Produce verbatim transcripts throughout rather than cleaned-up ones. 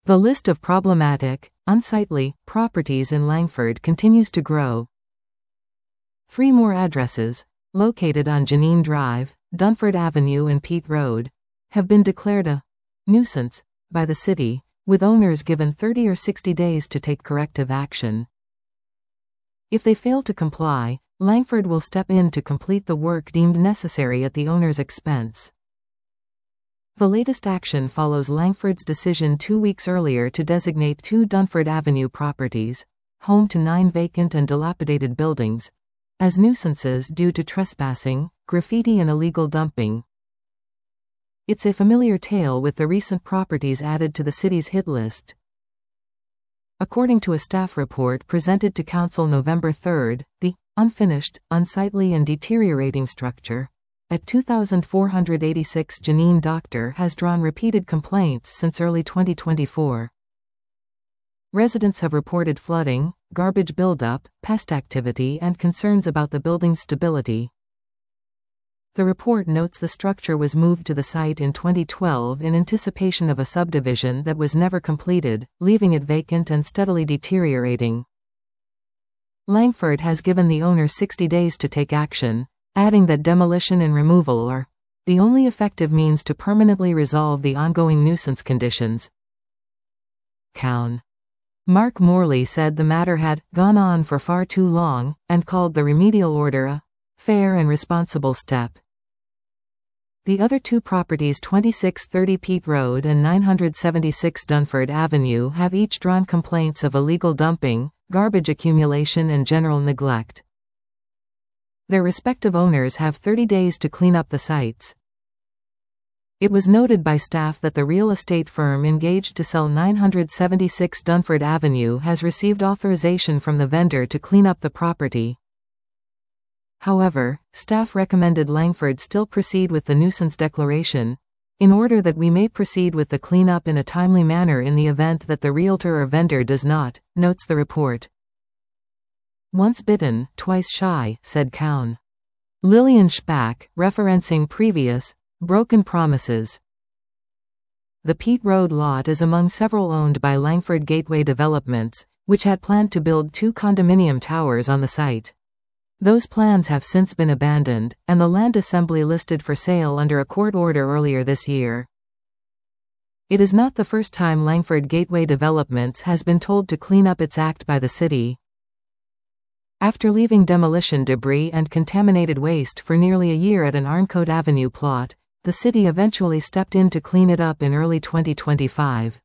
The list of problematic, unsightly properties in Langford continues to grow. Three more addresses, located on Janine Drive, Dunford Avenue and Peat Road, have been declared a nuisance by the city, with owners given thirty or sixty days to take corrective action. If they fail to comply, Langford will step in to complete the work deemed necessary at the owner's expense. The latest action follows Langford's decision two weeks earlier to designate two Dunford Avenue properties, home to nine vacant and dilapidated buildings, as nuisances due to trespassing, graffiti and illegal dumping. It's a familiar tale with the recent properties added to the city's hit list. According to a staff report presented to Council November third, the unfinished, unsightly and deteriorating structure at two thousand four hundred eighty-six Janine Doctor has drawn repeated complaints since early twenty twenty-four. Residents have reported flooding, garbage buildup, pest activity and concerns about the building's stability. The report notes the structure was moved to the site in twenty twelve in anticipation of a subdivision that was never completed, leaving it vacant and steadily deteriorating. Langford has given the owner sixty days to take action, adding that demolition and removal are the only effective means to permanently resolve the ongoing nuisance conditions. Cown. Mark Morley said the matter had gone on for far too long, and called the remedial order a fair and responsible step. The other two properties, twenty-six thirty Peat Road and nine seventy-six Dunford Avenue, have each drawn complaints of illegal dumping, garbage accumulation and general neglect. Their respective owners have thirty days to clean up the sites. It was noted by staff that the real estate firm engaged to sell nine seventy-six Dunford Avenue has received authorization from the vendor to clean up the property. However, staff recommended Langford still proceed with the nuisance declaration, in order that we may proceed with the cleanup in a timely manner in the event that the realtor or vendor does not, notes the report. Once bitten, twice shy, said Cown. Lillian Spack, referencing previous, broken promises. The Peat Road lot is among several owned by Langford Gateway Developments, which had planned to build two condominium towers on the site. Those plans have since been abandoned, and the land assembly listed for sale under a court order earlier this year. It is not the first time Langford Gateway Developments has been told to clean up its act by the city. After leaving demolition debris and contaminated waste for nearly a year at an Arncote Avenue plot, the city eventually stepped in to clean it up in early twenty twenty-five.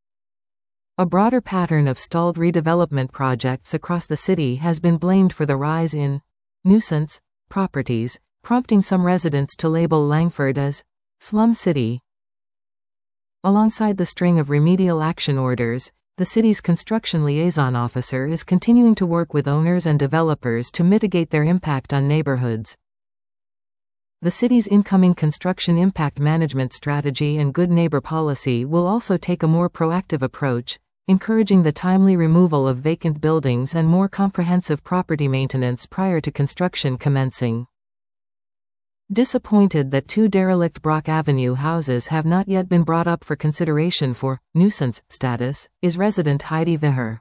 A broader pattern of stalled redevelopment projects across the city has been blamed for the rise in nuisance properties, prompting some residents to label Langford as slum city. Alongside the string of remedial action orders, the city's construction liaison officer is continuing to work with owners and developers to mitigate their impact on neighborhoods. The city's incoming construction impact management strategy and good neighbor policy will also take a more proactive approach, encouraging the timely removal of vacant buildings and more comprehensive property maintenance prior to construction commencing. Disappointed that two derelict Brock Avenue houses have not yet been brought up for consideration for nuisance status, is resident Heidi Viher.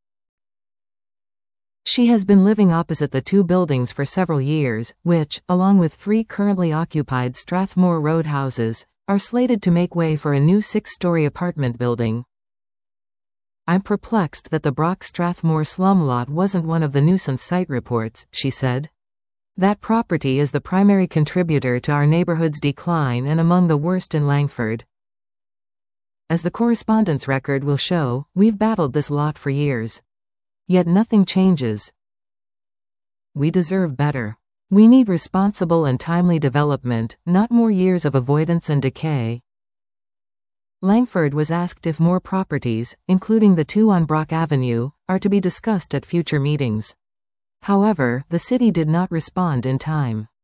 She has been living opposite the two buildings for several years, which, along with three currently occupied Strathmore Road houses, are slated to make way for a new six-story apartment building. I'm perplexed that the Brock Strathmore slum lot wasn't one of the nuisance site reports, she said. That property is the primary contributor to our neighborhood's decline and among the worst in Langford. As the correspondence record will show, we've battled this lot for years. Yet nothing changes. We deserve better. We need responsible and timely development, not more years of avoidance and decay. Langford was asked if more properties, including the two on Brock Avenue, are to be discussed at future meetings. However, the city did not respond in time.